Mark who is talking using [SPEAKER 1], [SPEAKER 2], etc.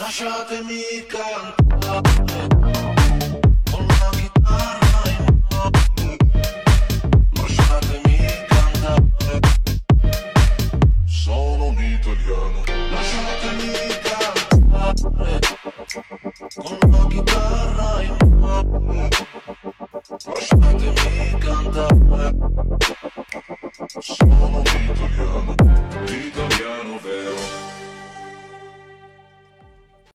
[SPEAKER 1] Lasciatemi cantare con la chitarra in mano. Lasciatemi cantare, sono un italiano. Lasciatemi cantare con la chitarra in mano. Lasciatemi cantare, sono un italiano, italiano vero.